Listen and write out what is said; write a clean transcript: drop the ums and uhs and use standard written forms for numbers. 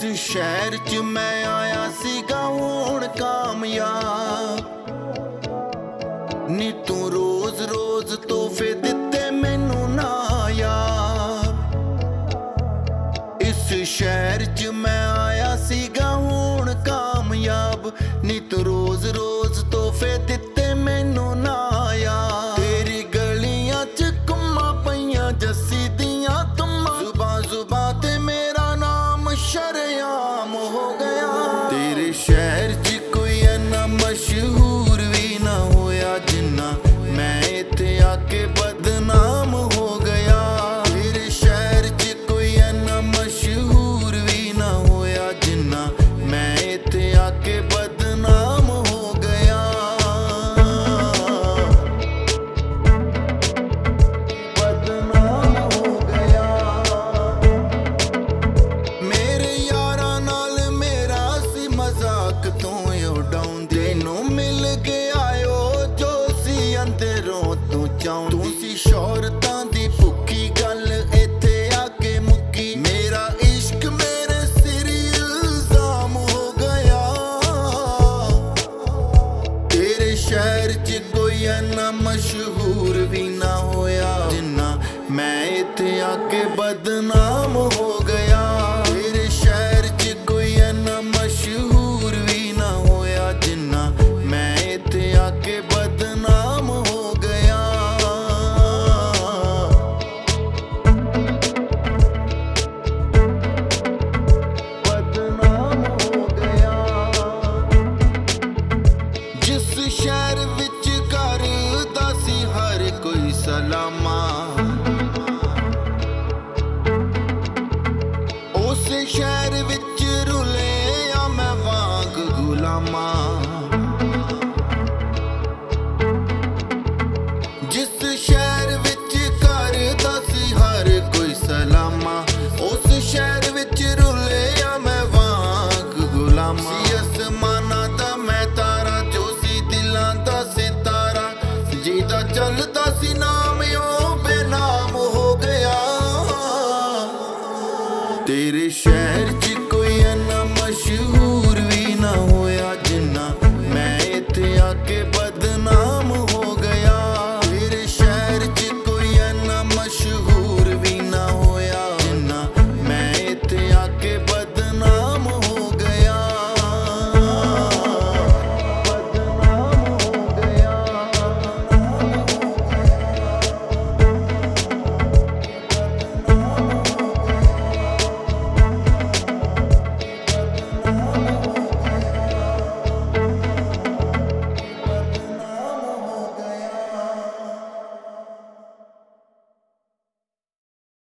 शहर च मैं आया सीगा हुण कामयाब नी तू रोज रोज तोहफे दिते मैनू नायाब। इस शहर च मैं आया सीगा हुण कामयाब नी तू रोज रोज तोहफे दिते मैनू नायाब। तेरी गलियां च घुम्मा पईयां जस्सी दियां तुम्मा जुबां जुबां ते मेरा नाम शरेआम हो गया। तेरे शहर च कोई इन्ना मशहूर भी ना होया जिन्ना मैं इत्थे आके बदनाम हो गया। तेरे शहर च कोई इन्ना मशहूर भी ना होया जिन्ना मैं इत्थे आके बदनाम हो गया। बदनाम हो गया। मेरे यारा नाल मेरा सी मजाक तू उड़ाउं तेनू मिल गया ओ जो सी अंदरों तू चाहूं। तू सी शोहरतां दी भुक्खी गल इत्थे आके मुक्की। मेरा इश्क मेरे सिर इल्जाम हो गया। तेरे शहर च कोई इन्ना